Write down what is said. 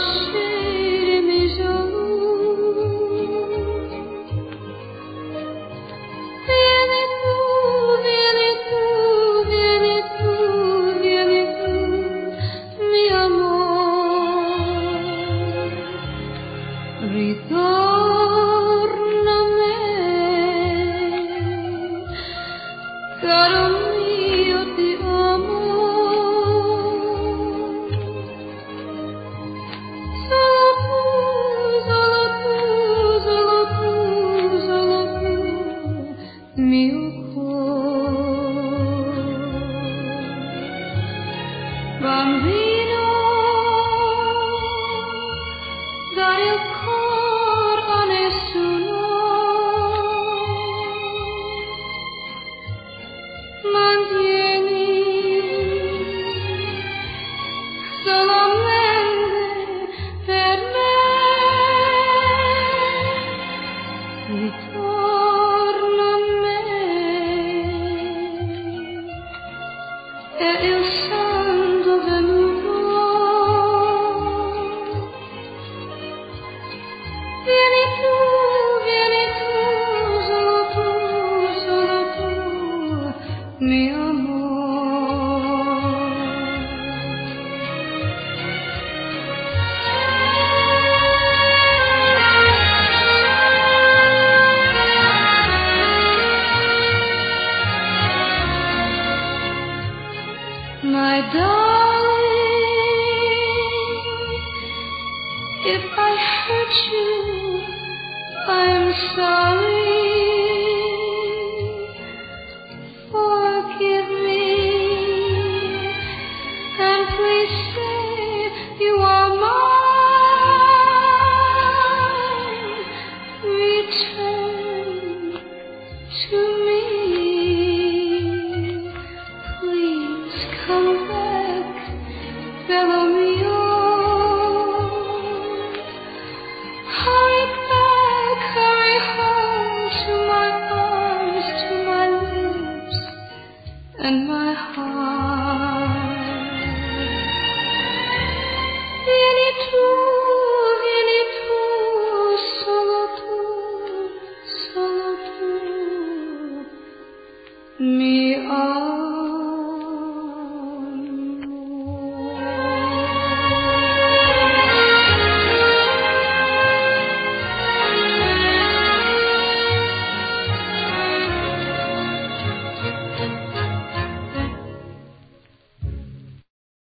Ritorna a me, caro mio, ti amo. Solo tu, solo tu, solo tu, mio cuore. Bambino, dai il cuore a nessuno, mantieni solamente per me. Ritorna a me, è il santo venuto. Vieni tu, solo tu, mio amore. My darling, if I hurt you, I'm sorry. Forgive me, and please say you are mine. Return to me. Please come back, fellow.